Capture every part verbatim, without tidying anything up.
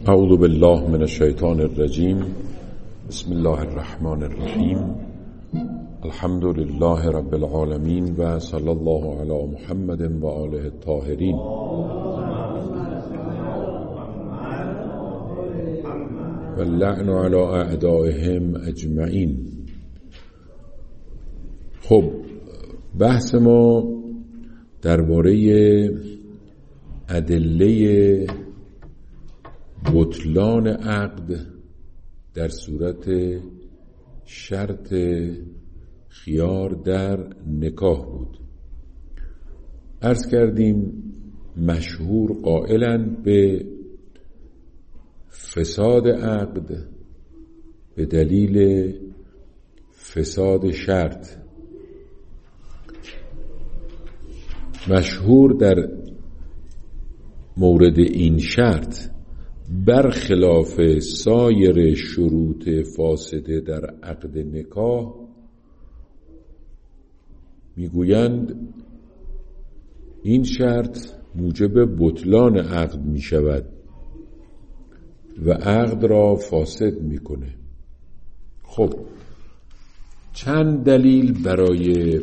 اعوذ بالله من الشیطان الرجیم. بسم الله الرحمن الرحیم. الحمد لله رب العالمین و صلی الله علی محمد و آله الطاهرین. و اللعن علی اعدائهم اجمعین. خب بحث ما درباره ادله بطلان عقد در صورت شرط خیار در نکاح بود. عرض کردیم مشهور قائلند به فساد عقد به دلیل فساد شرط. مشهور در مورد این شرط برخلاف سایر شروط فاسده در عقد نکاح میگویند این شرط موجب بطلان عقد می شود و عقد را فاسد میکنه. خب چند دلیل برای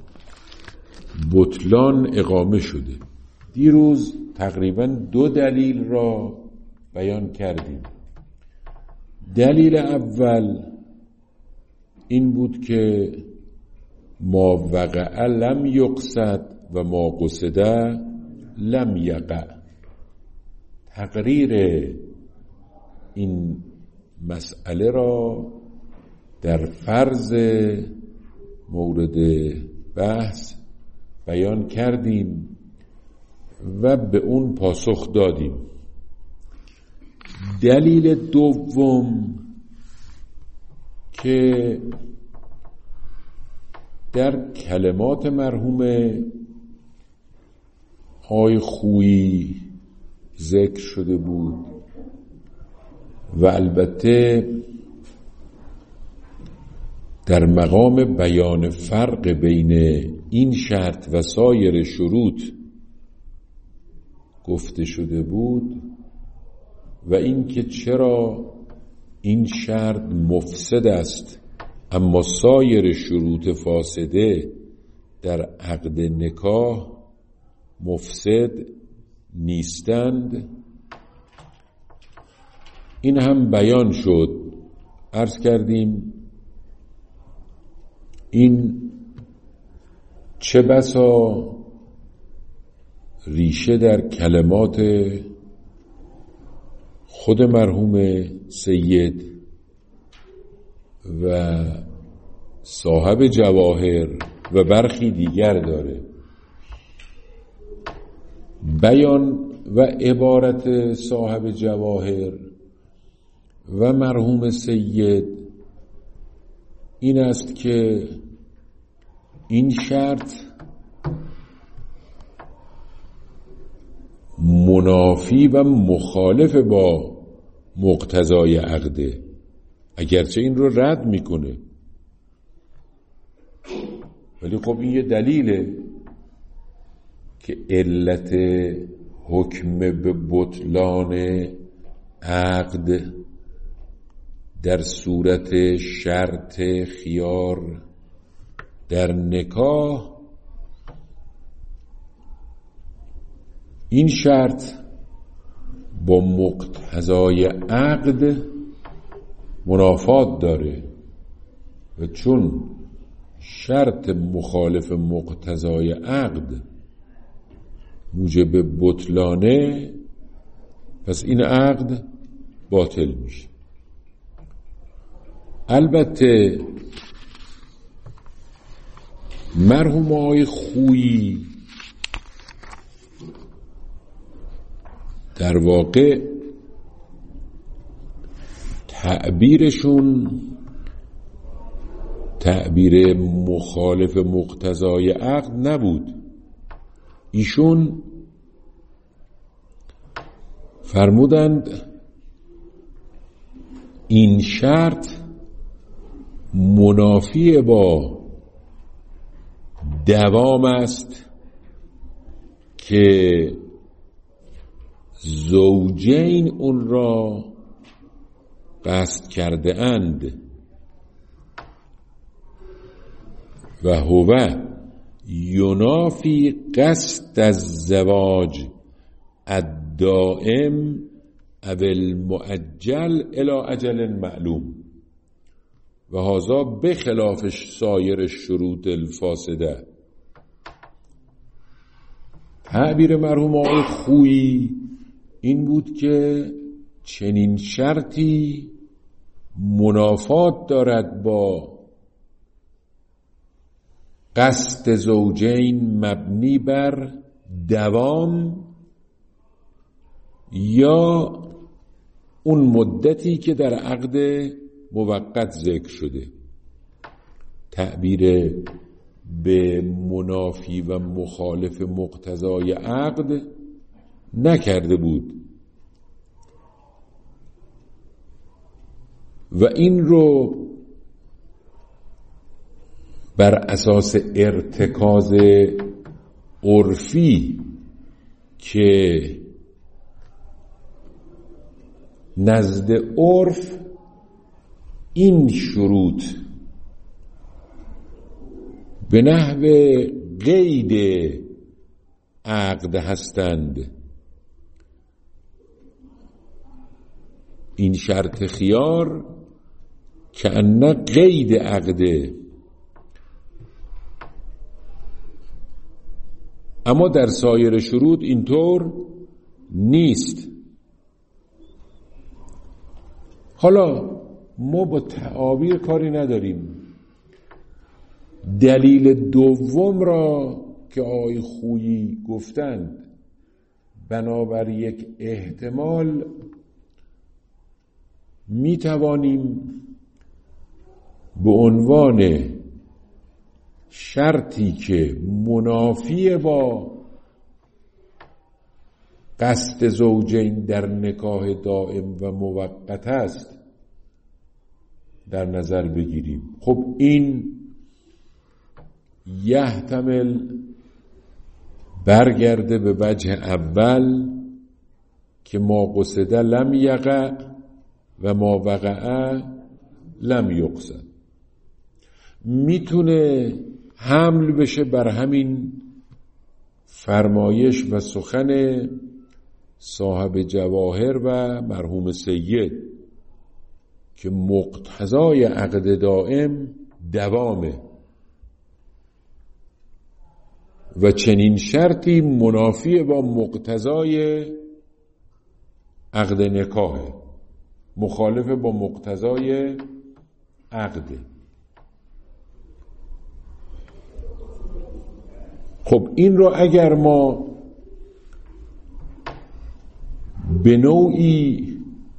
بطلان اقامه شده. دیروز تقریبا دو دلیل را بیان کردیم. دلیل اول این بود که ما وقع لم یقصد و ما قصد لم یقع. تقریر این مسئله را در فرض مورد بحث بیان کردیم و به اون پاسخ دادیم. دلیل دوم که در کلمات مرحوم آقای خویی ذکر شده بود و البته در مقام بیان فرق بین این شرط و سایر شروط گفته شده بود و این که چرا این شرط مفسد است اما سایر شروط فاسده در عقد نکاح مفسد نیستند. این هم بیان شد. عرض کردیم این چه بسا ریشه در کلمات خود مرحوم سید و صاحب جواهر و برخی دیگر داره. بیان و عبارت صاحب جواهر و مرحوم سید این است که این شرط منافی و مخالف با مقتضای عقده، اگرچه این رو رد میکنه ولی خب این یه دلیله که علت حکم به بطلان عقد در صورت شرط خیار در نکاح این شرط با مقتضای عقد منافات داره و چون شرط مخالف مقتضای عقد موجب بطلانه پس این عقد باطل میشه. البته مرحوم آقای خویی در واقع تعبیرشون تعبیر مخالف مقتضای عقد نبود. ایشون فرمودند این شرط منافی با دوام است که زوجین اون را قصد کرده اند و هو ینافی قصد الزواج الدائم او المؤجل الی اجل معلوم و هذا بخلاف سایر الشروط الفاسده. تعبیر مرحوم آقای خویی این بود که چنین شرطی منافات دارد با قصد زوجین مبنی بر دوام یا اون مدتی که در عقد موقت ذکر شده. تعبیر به منافی و مخالف مقتضای عقد نکرده بود و این رو بر اساس ارتکاز عرفی که نزد عرف این شروط به نحو قید عقد هستند. این شرط خیار که ان قید عقده، اما در سایر شروط اینطور نیست. حالا ما با تعابیر کاری نداریم. دلیل دوم را که آقای خویی گفتند بنابر یک احتمال می توانیم به عنوان شرطی که منافی با قصد زوجین در نکاح دائم و موقت است در نظر بگیریم. خب این یحتمل برگرده به وجه اول که ما قصده لم یقع و ما وقع لم یقصد. میتونه حمل بشه بر همین فرمایش و سخن صاحب جواهر و مرحوم سید که مقتضای عقد دائم دوامه و چنین شرطی منافی با مقتضای عقد نکاح، مخالف با مقتضای عقد. خب این رو اگر ما به نوعی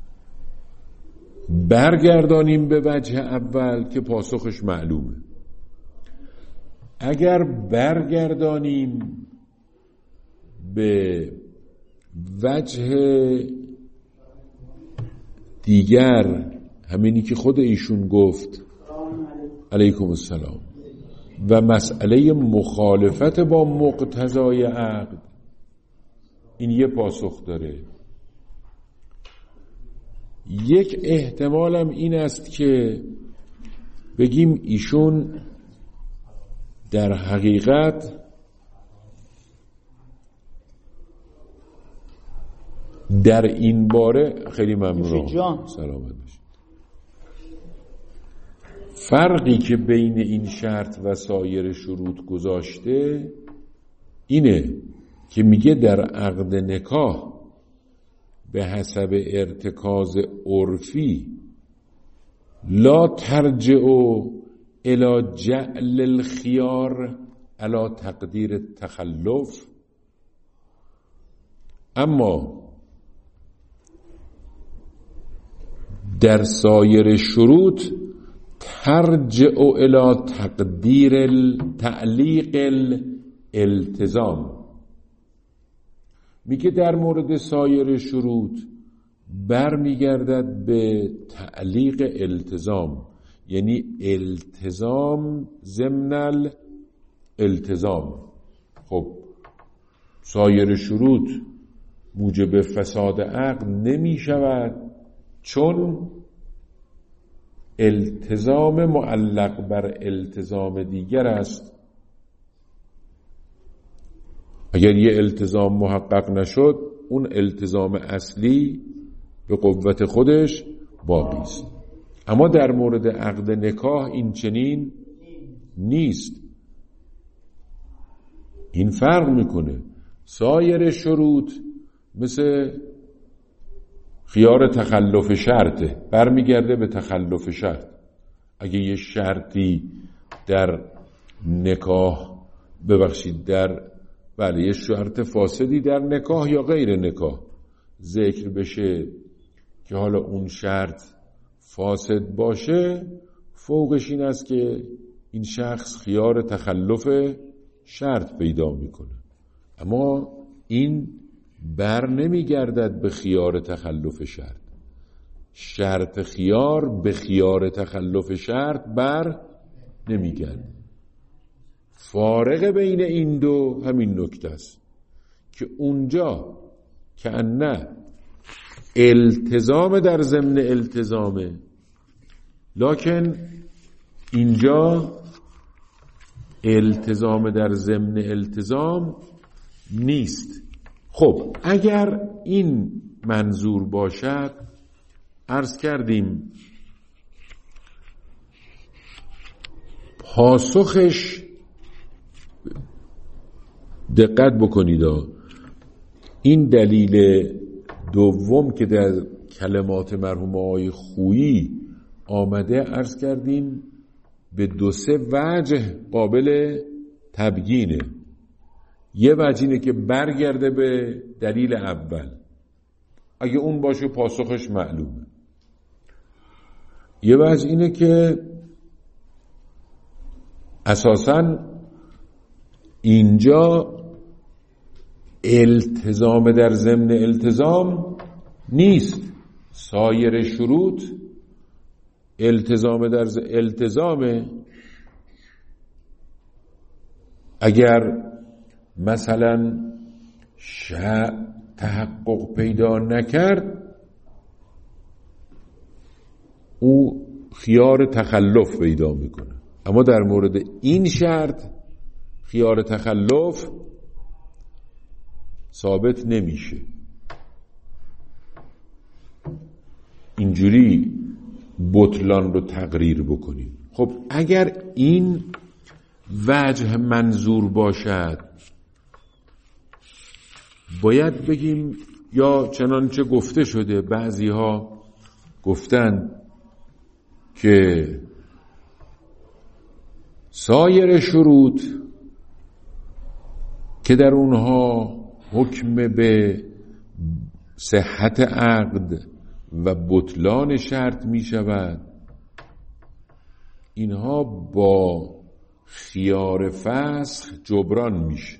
برگردانیم به وجه اول که پاسخش معلومه، اگر برگردانیم به وجه دیگر همینی که خود ایشون گفت علیکم السلام و مسئله مخالفت با مقتضای عقد، این یه پاسخ داره. یک احتمالم این است که بگیم ایشون در حقیقت در این باره خیلی ممنون سلامت باشید. فرقی که بین این شرط و سایر شروط گذاشته اینه که میگه در عقد نکاح به حسب ارتکاز عرفی لا ترجع الی جعل الخيار علی تقدیر التخلف، اما در سایر شروط ترجع الی تقدیر تعلیق الالتزام. میگه در مورد سایر شروط برمیگردد به تعلیق التزام، یعنی التزام ضمن الالتزام. خب سایر شروط موجب فساد عقد نمی شود، چون التزام معلق بر التزام دیگر است. اگر یه التزام محقق نشد، اون التزام اصلی به قوت خودش باقی است. اما در مورد عقد نکاح این چنین نیست. این فرق میکنه. سایر شروط مثل خیار تخلف شرطه، برمیگرده به تخلف شرط. اگه یه شرطی در نکاح ببخشید در بله یه شرط فاسدی در نکاح یا غیر نکاح ذکر بشه که حالا اون شرط فاسد باشه، فوقش این است که این شخص خیار تخلف شرط پیدا میکنه. اما این بر نمیگردد به خیار تخلف شرط. شرط خیار به خیار تخلف شرط بر نمیگرد. فارق بین این دو همین نکته است که اونجا که نه التزام در ضمن التزامه، لکن اینجا التزام در ضمن التزام نیست. خب اگر این منظور باشد، عرض کردیم پاسخش دقت بکنید. این دلیل دوم که در کلمات مرحوم آقای خویی آمده، عرض کردیم به دو سه وجه قابل تبیینه. یه وجه اینه که برگرده به دلیل اول، اگه اون باشه پاسخش معلومه. یه وجه اینه که اساساً اینجا التزام در ضمن التزام نیست. سایر شروط التزام در التزامه. اگر مثلا شرط تحقق پیدا نکرد، او خیار تخلف پیدا میکنه. اما در مورد این شرط خیار تخلف ثابت نمیشه. اینجوری بطلان رو تقریر بکنیم. خب اگر این وجه منظور باشد، باید بگیم یا چنانچه گفته شده، بعضی ها گفتن که سایر شروط که در اونها حکم به صحت عقد و بطلان شرط می شود، اینها با خیار فسخ جبران میشه.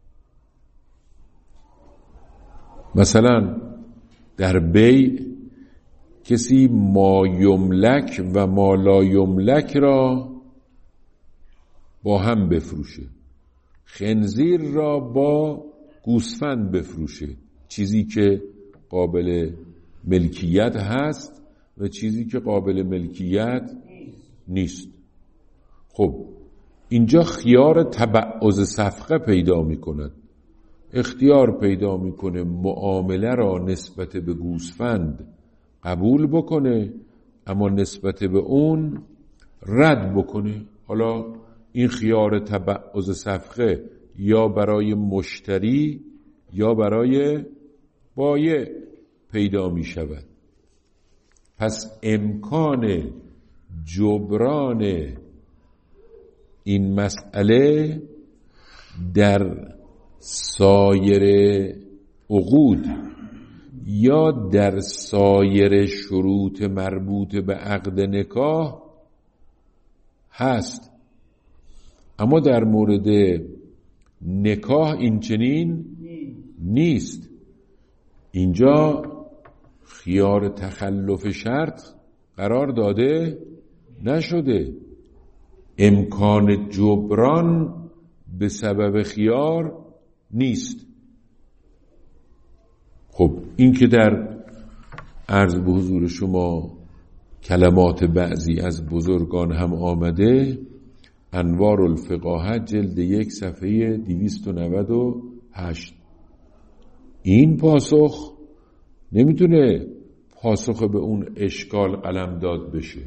مثلا در بیع کسی ما یملک و ما لا یملک را با هم بفروشه، خنزیر را با گوسفند بفروشه، چیزی که قابل ملکیت هست و چیزی که قابل ملکیت نیست. خب اینجا خیار تبعض صفقه پیدا می کند، اختیار پیدا میکنه معامله را نسبت به گوسفند قبول بکنه اما نسبت به اون رد بکنه. حالا این خیار تبعض صفقه یا برای مشتری یا برای بایع پیدا می شود. پس امکان جبران این مسئله در سایر عقود یا در سایر شروط مربوط به عقد نکاح هست، اما در مورد نکاح این چنین نیست. اینجا خیار تخلف شرط قرار داده نشده، امکان جبران به سبب خیار نیست. خب این که در عرض به حضور شما کلمات بعضی از بزرگان هم آمده، انوار الفقاهه جلد یک صفحه دویست و نود و هشت. این پاسخ نمیتونه پاسخ به اون اشکال قلم داد بشه،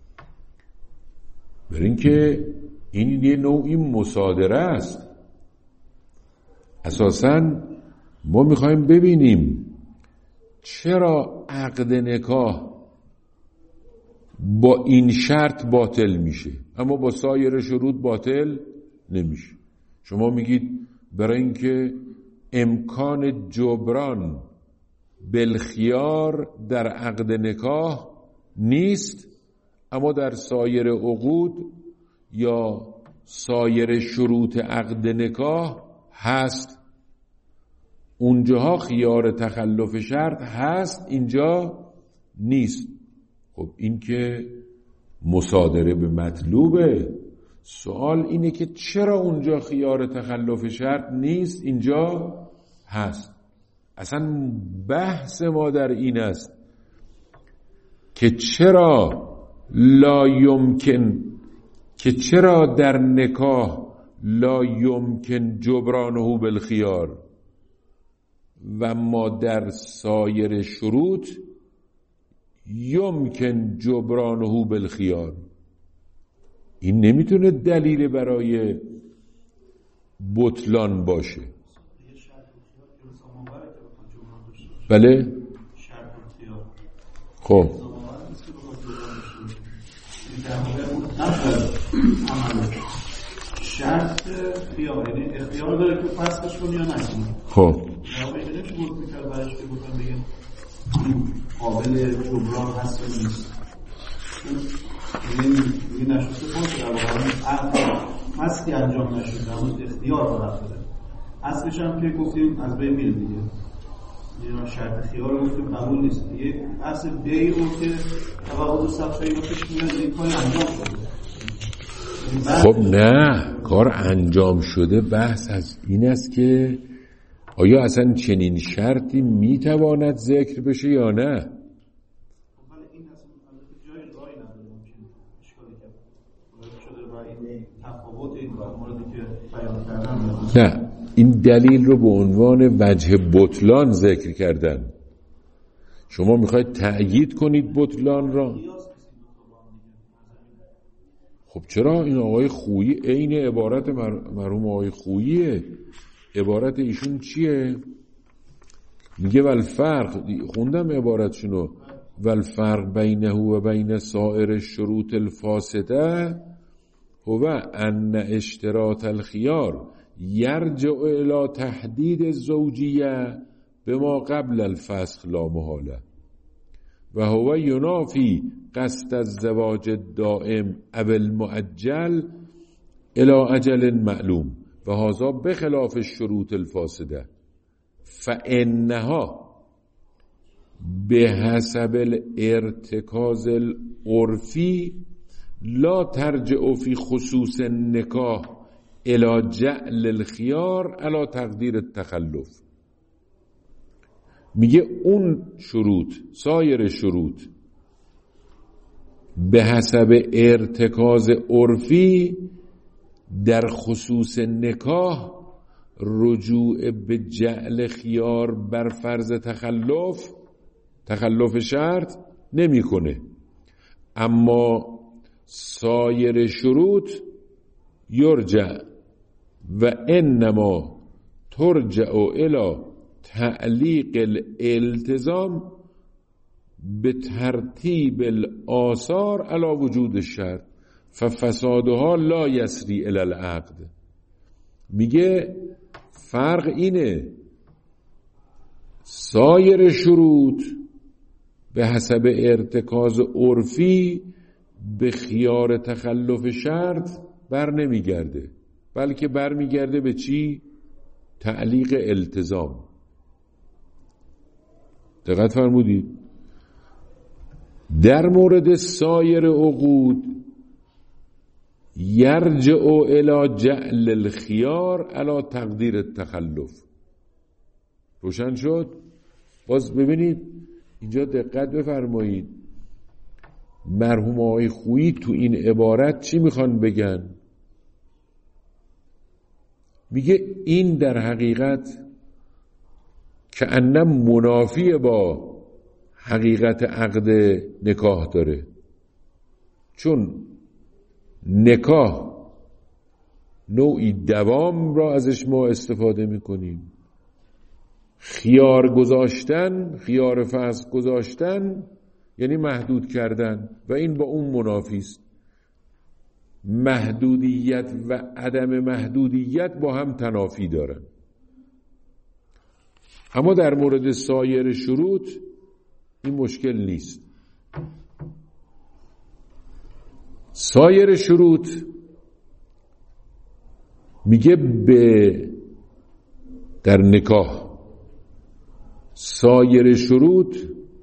برای اینکه این یه نوعی مصادره است. اساساً ما میخوایم ببینیم چرا عقد نکاح با این شرط باطل میشه اما با سایر شروط باطل نمیشه. شما میگید برای اینکه امکان جبران بالخیار در عقد نکاح نیست، اما در سایر عقود یا سایر شروط عقد نکاح هست. اونجاها خیار تخلف شرط هست، اینجا نیست. خب این که مصادره به مطلوبه. سوال اینه که چرا اونجا خیار تخلف شرط نیست، اینجا هست. اصلا بحث ما در این است که چرا لا یمکن که چرا در نکاح لا یمکن جبرانه بالخیار و ما در سایر شروط یمکن جبرانه بالخیار. این نمیتونه دلیل برای بطلان باشه. بله؟ خب شرط خیار، یعنی اختیار داره که فسخش کنی یا نکنی. خب یا بگیره چی بود میکرد برش که بودن بگیم قابل جبران هست یا نیست. این نشسته باشه در واقع مسکی انجام نشده، همون اختیار برد داره. اصلش هم که گفتیم از بین میره دیگه، یه شرط خیار رو گفتیم قبول نیست. یه اصل بیع رو که توقع دو صفحه رو پیش میاد این کاری انجام شده. خب نه، کار انجام شده. بحث از این است که آیا اصلا چنین شرطی میتواند ذکر بشه یا نه. نه، این دلیل رو به عنوان وجه بطلان ذکر کردن. شما میخواید تأیید کنید بطلان را. خب چرا؟ این آقای خویی عین عبارت مرحوم آقای خوییه. عبارت ایشون چیه؟ میگه والفرق، خوندم عبارتشونو، والفرق بینه و بین سائر الشروط الفاسده هو ان اشتراط الخيار یرجع الى تحدید الزوجیه بما قبل الفسخ لا محاله و هو ینافی قصد الزواج الدائم او المؤجل الى اجل معلوم و هذا بخلاف الشروط الفاسده فانها بحسب الارتکاز العرفی لا ترجع فی خصوص النکاح الى جعل الخيار على تقدیر التخلف. میگه اون شروط، سایر شروط به حسب ارتکاز عرفی در خصوص نکاح رجوع به جعل خیار بر فرض تخلف تخلف شرط نمی کنه، اما سایر شروط یرجع و انما ترجع الى تعلیق الالتزام به ترتیب الآثار علی وجود الشرط ففسادها لا یسری الی العقد. میگه فرق اینه، سایر شروط به حسب ارتکاز عرفی به خیار تخلف شرط بر نمیگرده، بلکه بر میگرده به چی؟ تعلیق التزام. دقت فرمودید؟ در مورد سایر عقود یرجع الی جعل الخیار علی تقدیر التخلف. روشن شد؟ باز ببینید اینجا دقت بفرمایید، مرحوم آقای خویی تو این عبارت چی میخوان بگن؟ میگه این در حقیقت که انم منافی با حقیقت عقد نکاح داره، چون نکاح نوعی دوام را ازش ما استفاده میکنیم، خیار گذاشتن، خیار فسخ گذاشتن یعنی محدود کردن و این با اون منافی است. محدودیت و عدم محدودیت با هم تنافی دارن. اما در مورد سایر شروط این مشکل نیست. سایر شروط میگه به در نکاح سایر شروط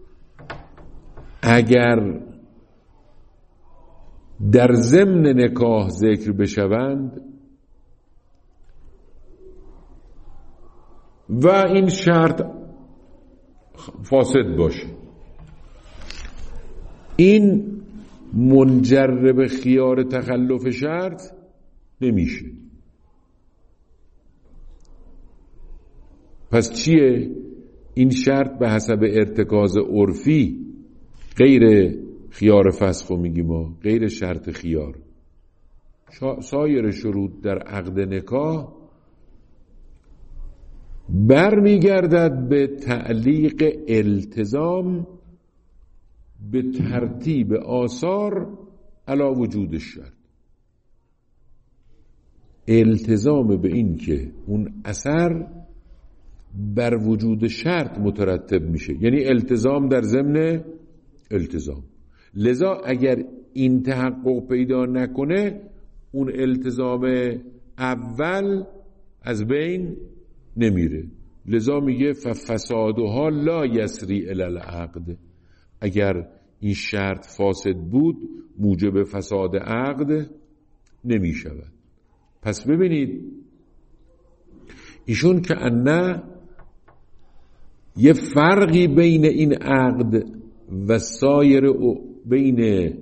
اگر در ضمن نکاح ذکر بشوند و این شرط فاسد باشه، این منجر به خیار تخلف شرط نمیشه. پس چیه؟ این شرط به حسب ارتکاز عرفی غیر خیار فسخ و میگیم ما، غیر شرط خیار. سایر شروط در عقد نکاح برمیگردد به تعلیق التزام به ترتیب آثار علی وجود شرط. التزام به این که اون اثر بر وجود شرط مترتب میشه، یعنی التزام در ضمن التزام. لذا اگر این تحقق پیدا نکنه اون التزام اول از بین نمیره. لذا میگه ففسادها لا یسری الی العقد. اگر این شرط فاسد بود موجب فساد عقد نمیشود. پس ببینید ایشون که انه یه فرقی بین این عقد و سایر بین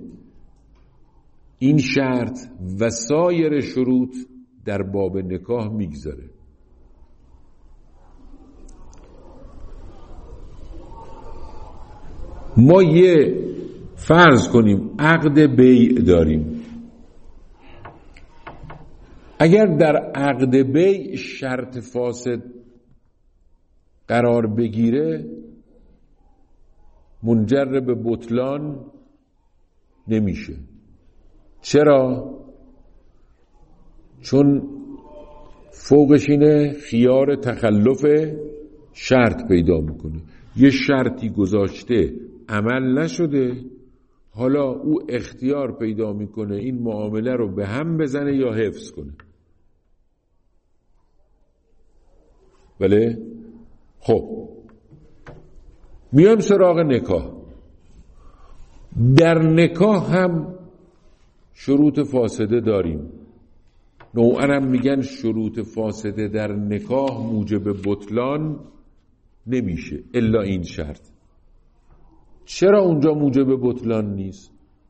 این شرط و سایر شروط در باب نکاح میگذاره. ما یه فرض کنیم عقد بیع داریم. اگر در عقد بیع شرط فاسد قرار بگیره منجر به بطلان نمیشه. چرا؟ چون فوقش اینه خیار تخلف شرط پیدا میکنه. یه شرطی گذاشته عمل نشده، حالا او اختیار پیدا میکنه این معامله رو به هم بزنه یا حفظ کنه. بله؟ خب میام سراغ نکاح. در نکاح هم شروط فاسده داریم. نوعا هم میگن شروط فاسده در نکاح موجب بطلان نمیشه الا این شرط. چرا اونجا موجب بطلان نیست؟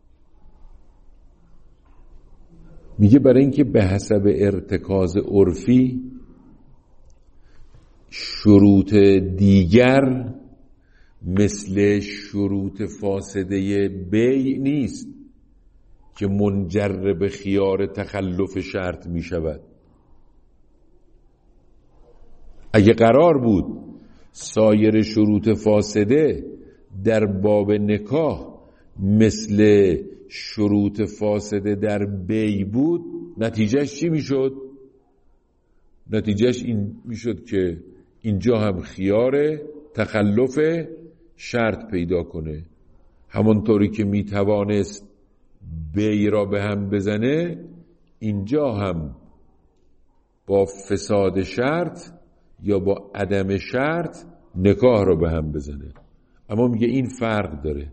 میگه برای اینکه به حسب ارتکاز عرفی شروط دیگر مثل شروط فاسده بیع نیست که منجر به خیار تخلف شرط می شود. اگه قرار بود سایر شروط فاسده در باب نکاح مثل شروط فاسده در بیع بود، نتیجهش چی می شد؟ نتیجهش این می شد که اینجا هم خیار تخلف شرط پیدا کنه. همانطوری که می توانست بیع را به هم بزنه، اینجا هم با فساد شرط یا با عدم شرط نکاح را به هم بزنه. اما میگه این فرق داره.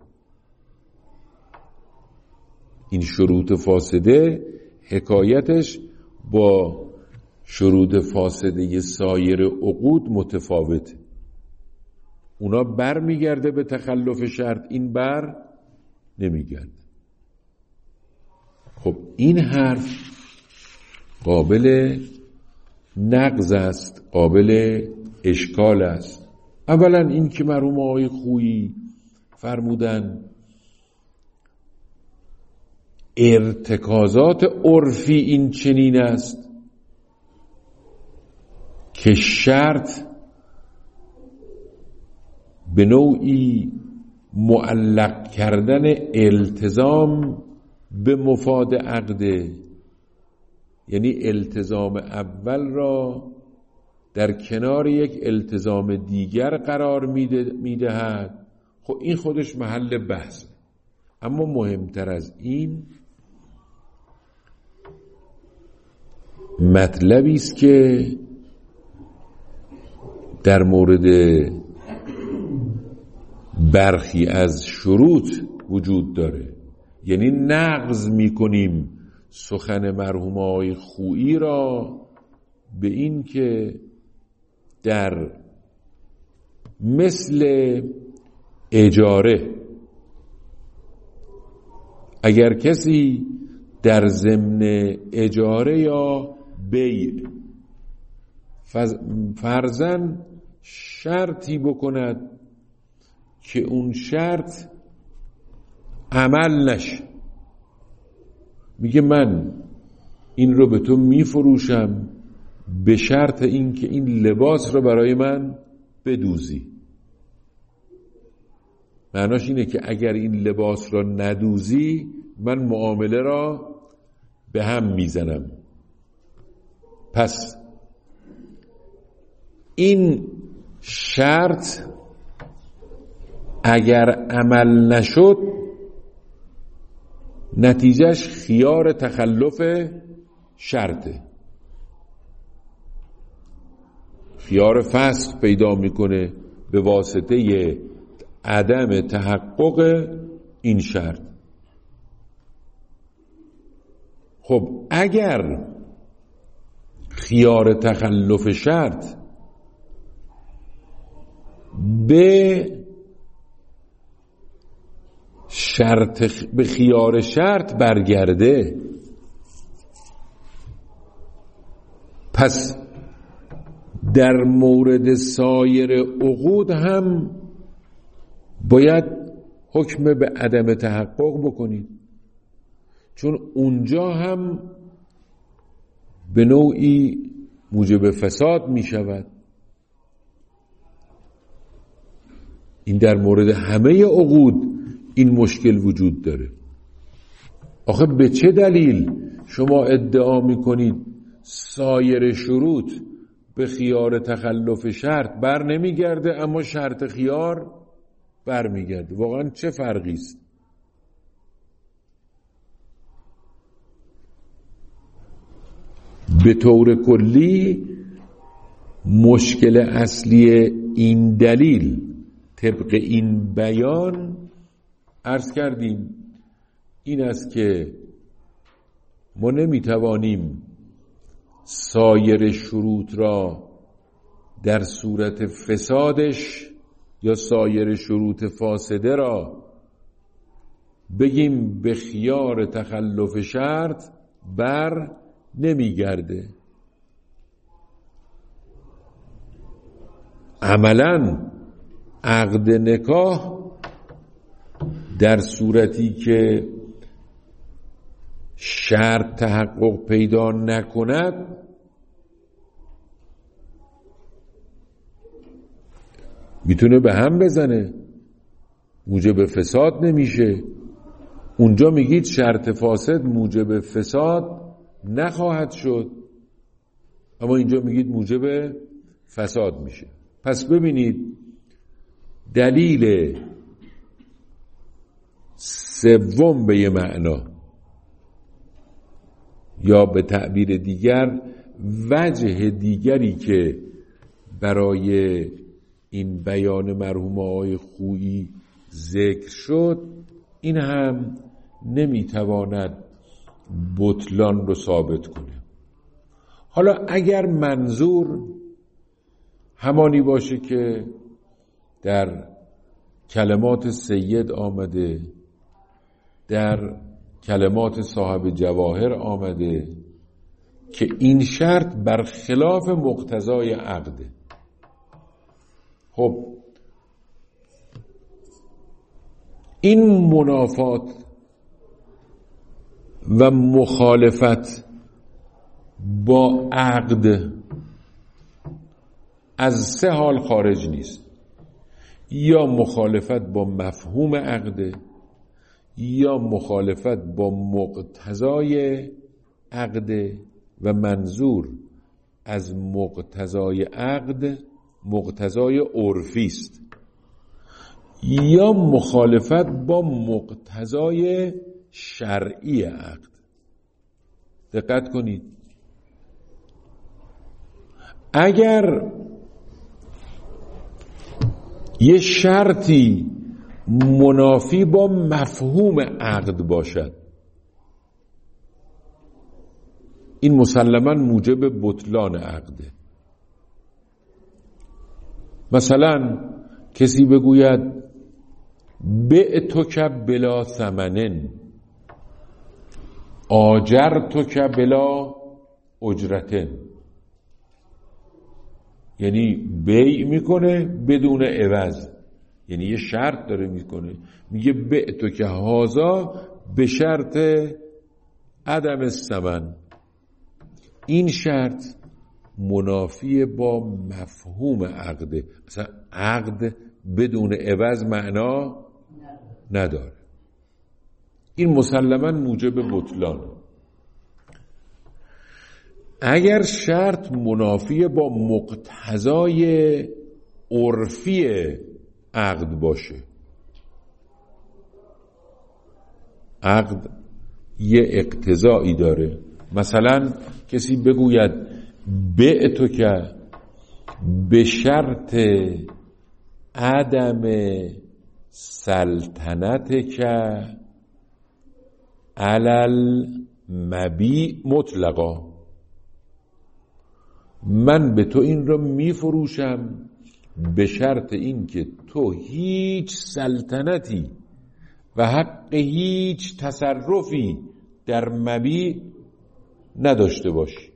این شروط فاسده حکایتش با شروط فاسده سایر عقود متفاوته. اونا بر میگرده به تخلف شرط، این بر نمیگرده. خب این حرف قابل نقض است، قابل اشکال است. اولا این که مرحوم آقای خویی فرمودن ارتکازات عرفی این چنین است که شرط به نوعی معلق کردن التزام به مفاد عقده، یعنی التزام اول را در کنار یک التزام دیگر قرار میدهد. خب این خودش محل بحث، اما مهمتر از این مطلبی است که در مورد برخی از شروط وجود داره، یعنی نقض میکنیم سخن مرحوم آقای خویی را به این که در مثل اجاره اگر کسی در ضمن اجاره یا بیع فرضاً شرطی بکند که اون شرط عمل نشه، میگه من این رو به تو میفروشم به شرط این که این لباس رو برای من بدوزی. معناش اینه که اگر این لباس رو ندوزی من معامله را به هم میزنم. پس این شرط اگر عمل نشد نتیجهش خیار تخلف شرطه، خیار فسخ پیدا میکنه به واسطه عدم تحقق این شرط. خب اگر خیار تخلف شرط به شرط به خیار شرط برگرده، پس در مورد سایر عقود هم باید حکم به عدم تحقق بکنید، چون اونجا هم به نوعی موجب فساد می شود. این در مورد همه عقود این مشکل وجود داره. آخه به چه دلیل شما ادعا می کنید سایر شروط به خیار تخلف شرط بر نمی گرده اما شرط خیار بر می گرده؟ واقعا چه فرقی است؟ به طور کلی مشکل اصلی این دلیل طبق این بیان عرض کردیم این است که ما نمیتوانیم سایر شروط را در صورت فسادش یا سایر شروط فاسده را بگیم به خیار تخلف شرط بر نمیگرده. عملاً عقد نکاح در صورتی که شرط تحقق پیدا نکند میتونه به هم بزنه، موجب فساد نمیشه. اونجا میگید شرط فاسد موجب فساد نخواهد شد، اما اینجا میگید موجب فساد میشه. پس ببینید دلیل سوم به یه معنا یا به تعبیر دیگر وجه دیگری که برای این بیان مرحوم آقای خویی ذکر شد این هم نمیتواند بطلان رو ثابت کنه. حالا اگر منظور همانی باشه که در کلمات سید آمده، در کلمات صاحب جواهر آمده که این شرط برخلاف مقتضای عقده. خب این منافات و مخالفت با عقد از سه حال خارج نیست. یا مخالفت با مفهوم عقده، یا مخالفت با مقتضای عقده و منظور از مقتضای عقد مقتضای عرفی است، یا مخالفت با مقتضای شرعی عقد. دقت کنید، اگر یه شرطی منافی با مفهوم عقد باشد، این مسلماً موجب بطلان عقده. مثلا کسی بگوید بعتک بلا ثمن، آجرتک بلا اجرتن، یعنی بیع میکنه بدون عوض، یعنی یه شرط داره میکنه، میگه بعتک هذا به شرط عدم الثمن. این شرط منافی با مفهوم عقده، مثلا عقد بدون عوض معنا نداره. این مسلماً موجب بطلان. اگر شرط منافی با مقتضای عرفی عقد باشه، عقد یه اقتضایی داره، مثلا کسی بگوید بعتک به شرط عدم سلطنتک علل مبیع مطلقا، من به تو این را می فروشم به شرط این که تو هیچ سلطنتی و حق هیچ تصرفی در مبیع نداشته باشی.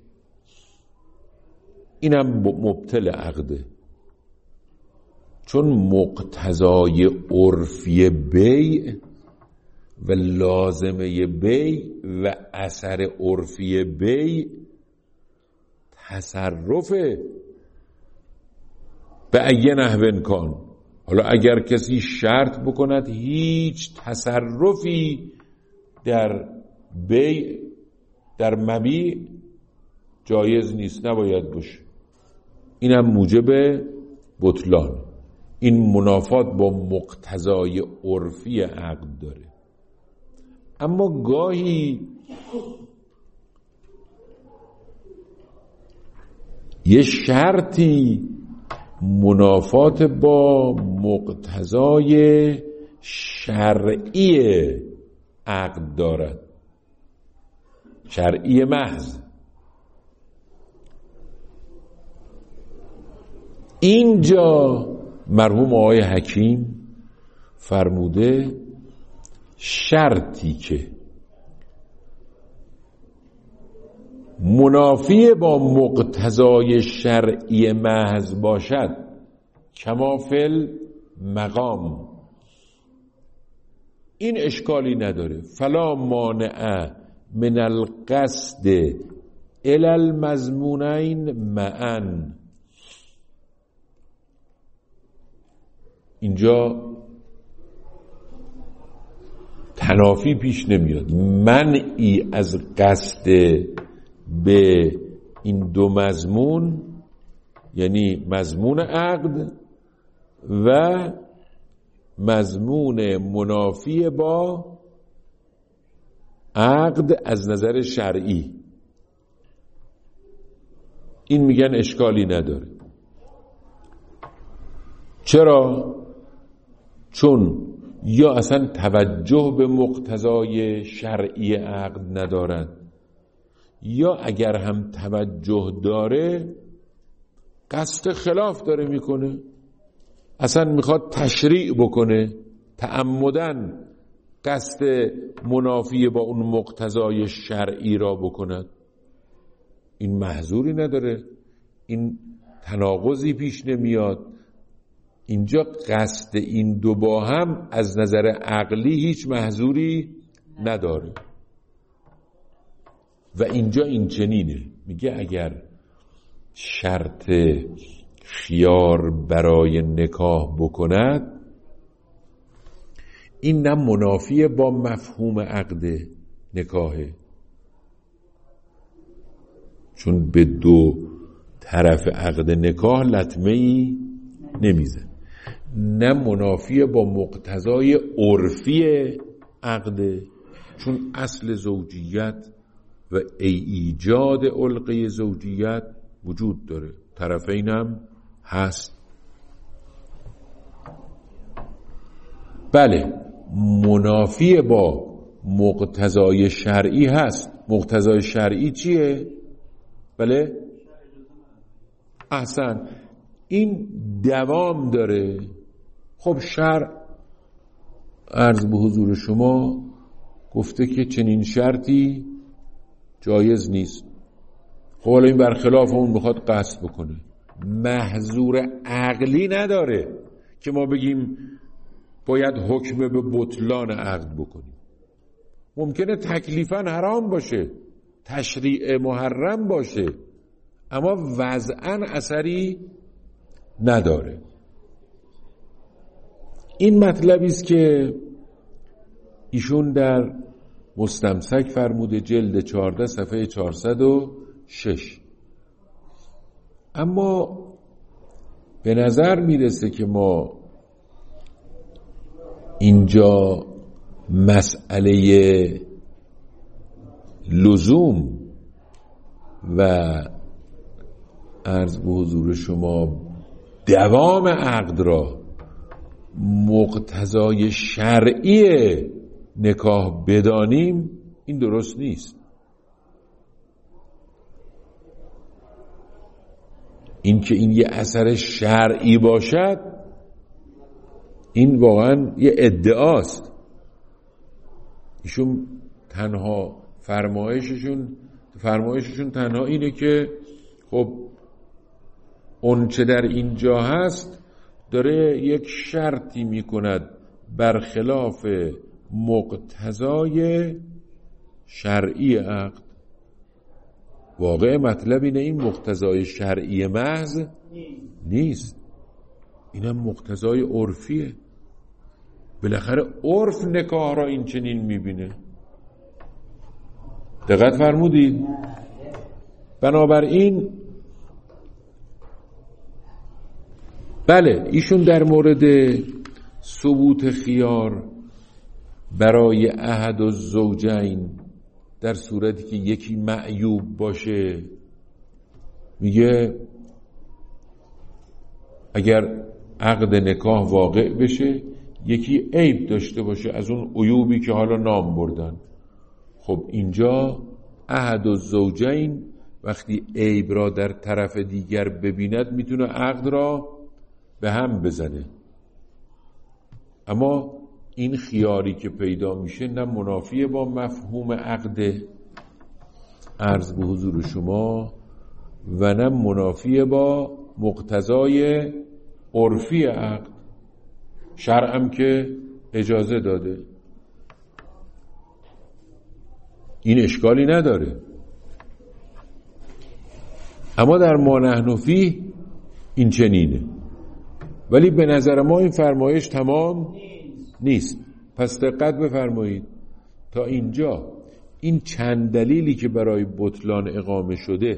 اینم مبطل عقده، چون مقتضای عرفی بیع و لازمه بیع و اثر عرفی بیع تصرف به ای نحو کان. حالا اگر کسی شرط بکند هیچ تصرفی در بیع در مبیع جایز نیست، نباید باشه، اینم موجب بطلان. این منافات با مقتضای عرفی عقد داره. اما گاهی یه شرطی منافات با مقتضای شرعی عقد دارد، شرعی محض. اینجا مرحوم آقای حکیم فرموده شرطی که منافی با مقتضای شرعی محض باشد، کما فی مقام، این اشکالی نداره. فلا مانع من القصد الی المضمونین معا. اینجا تنافی پیش نمیاد، منعی از قصد به این دو مضمون، یعنی مضمون عقد و مضمون منافی با عقد از نظر شرعی، این میگن اشکالی نداره. چرا؟ چون یا اصلا توجه به مقتضای شرعی عقد ندارند، یا اگر هم توجه داره قصد خلاف داره میکنه. اصلا میخواد تشریع بکنه، تعمدن قصد منافی با اون مقتضای شرعی را بکند، این محظوری نداره، این تناقضی پیش نمیاد. اینجا قصد این دو با هم از نظر عقلی هیچ محظوری نداره. و اینجا این چنینه، میگه اگر شرط خیار برای نکاح بکند، این نه منافی با مفهوم عقد نکاحه، چون به دو طرف عقد نکاح لطمه‌ای نمیزن، نه منافی با مقتضای عرفی عقد، چون اصل زوجیت و ایجاد علقه زوجیت وجود داره، طرفین هم هست. بله، منافی با مقتضای شرعی هست. مقتضای شرعی چیه؟ بله؟ احسن، این دوام داره. خب شرع عرض به حضور شما گفته که چنین شرطی جایز نیست. خب حالا این برخلاف اون میخواد قصد بکنه، محظور عقلی نداره که ما بگیم باید حکم به بطلان عقد بکنیم. ممکنه تکلیفاً حرام باشه، تشریع محرم باشه، اما وضعاً اثری نداره. این مطلبی است که ایشون در مستمسک فرموده، جلد چهارده صفحه چهارصد و شش. اما به نظر میرسه که ما اینجا مسئله لزوم و عرض به حضور شما دوام عقد را مقتضای شرعی نکاح بدانیم، این درست نیست. این که این یه اثر شرعی باشد، این واقعا یه ادعاست. ایشون تنها فرمایششون فرمایششون تنها اینه که خب اون چه در اینجا هست داره یک شرطی میکند برخلاف مقتضای شرعی عقد. واقع مطلب اینه این مقتضای شرعی محض نیست، اینم مقتضای عرفیه. بالاخره عرف نکاح را این چنین میبینه. دقت فرمودید؟ بنابراین بله، ایشون در مورد ثبوت خیار برای احد الزوجین در صورتی که یکی معیوب باشه میگه اگر عقد نکاح واقع بشه یکی عیب داشته باشه از اون عیوبی که حالا نام بردن، خب اینجا احد الزوجین وقتی عیب را در طرف دیگر ببیند میتونه عقد را به هم بزنه. اما این خیاری که پیدا میشه نه منافی با مفهوم عقد عرض به حضور شما و نه منافی با مقتضای عرفی عقد. شرعم که اجازه داده، این اشکالی نداره. اما در ما نحن فیه این چنینه، ولی به نظر ما این فرمایش تمام نیست. پس دقت بفرمایید تا اینجا این چند دلیلی که برای بطلان اقامه شده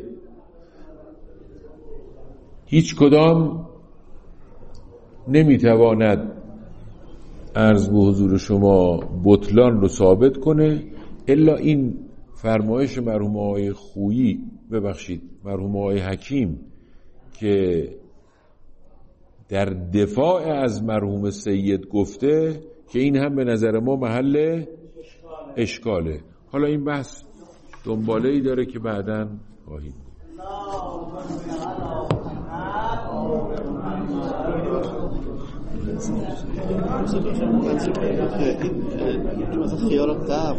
هیچ کدام نمیتواند عرض به حضور شما بطلان رو ثابت کنه الا این فرمایش مرحوم آقای خویی، ببخشید مرحوم آقای حکیم، که در دفاع از مرحوم سید گفته که این هم به نظر ما محل اشکاله. حالا این بحث دنباله ای داره که بعداً خواهیم دید. مثلا خیار قبل